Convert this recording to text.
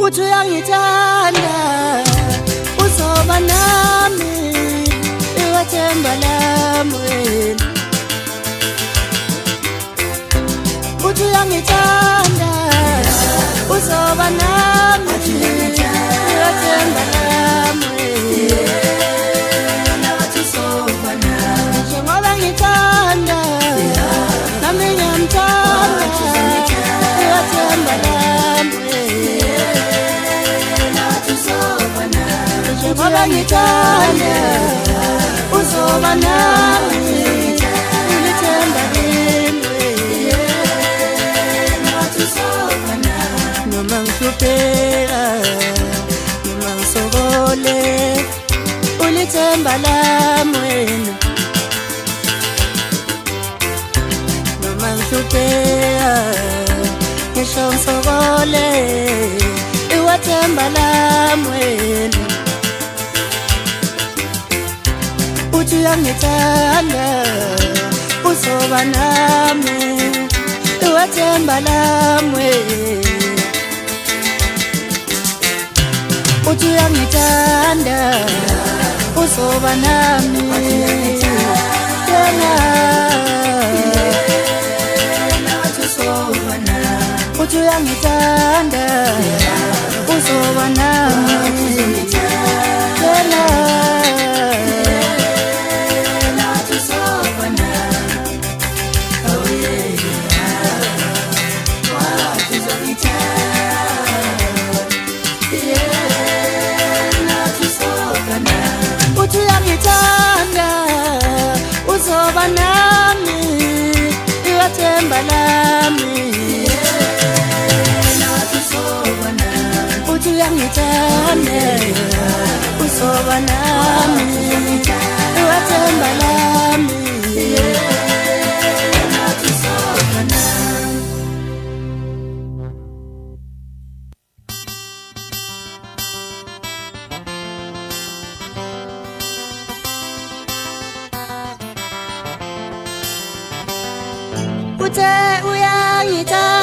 uthi uyangithanda uzoba nami iwathemba lami wena uthi uyangithanda uzoba nami iwathemba lami wena wathi uzoba nami njengoba ngithanda nami ngiyamthanda iwathemba lami wena wathi uzoba nami njengoba ngithanda uzoba nami ulithemba kimi wena wathi uzoba nami noma ngihlupheka noma ngisokole ulithemba lami wena noma ngihlupheka ngisho ngisokole iwathemba lami wena uthi uyangithanda uzoba nami iwathemba lami uthi uyangithanda uzoba nami yena uthi uyangithanda uzoba nami yena uthi uyangithanda uzoba nami iwathemba lami uthi uyangithanda uzoba nami iwathemba lami uthe uyangithanda